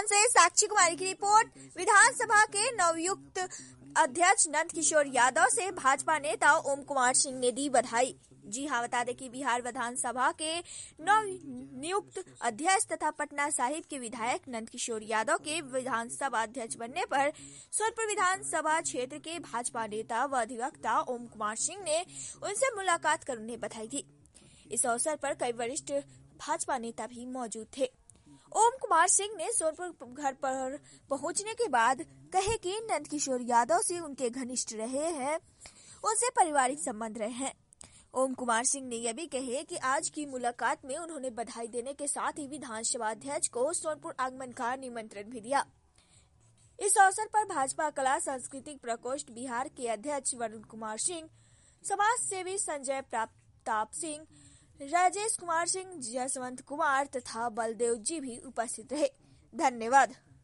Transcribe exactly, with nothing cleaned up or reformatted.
राजस्थान से साक्षी कुमारी की रिपोर्ट। विधानसभा के नवयुक्त अध्यक्ष नंद किशोर यादव से भाजपा नेता ओम कुमार सिंह ने दी बधाई। जी हां, बता दें कि बिहार विधानसभा के नव नियुक्त अध्यक्ष तथा पटना साहिब के विधायक नंद किशोर यादव के विधानसभा अध्यक्ष बनने पर सोनपुर विधानसभा क्षेत्र के भाजपा नेता व अधिवक्ता ओम कुमार सिंह ने उनसे मुलाकात कर उन्हें बधाई दी। इस अवसर पर कई वरिष्ठ भाजपा नेता भी मौजूद थे। ओम कुमार सिंह ने सोनपुर घर पर पहुंचने के बाद कहे कि नंद किशोर यादव से उनके घनिष्ठ रहे हैं, उनसे पारिवारिक संबंध रहे हैं। ओम कुमार सिंह ने यह भी कहे कि आज की मुलाकात में उन्होंने बधाई देने के साथ ही विधानसभा अध्यक्ष को सोनपुर आगमन का निमंत्रण भी दिया। इस अवसर पर भाजपा कला सांस्कृतिक प्रकोष्ठ बिहार के अध्यक्ष वरुण कुमार सिंह, समाज सेवी संजय प्रताप सिंह, राजेश कुमार सिंह, जसवंत कुमार तथा बलदेव जी भी उपस्थित रहे। धन्यवाद।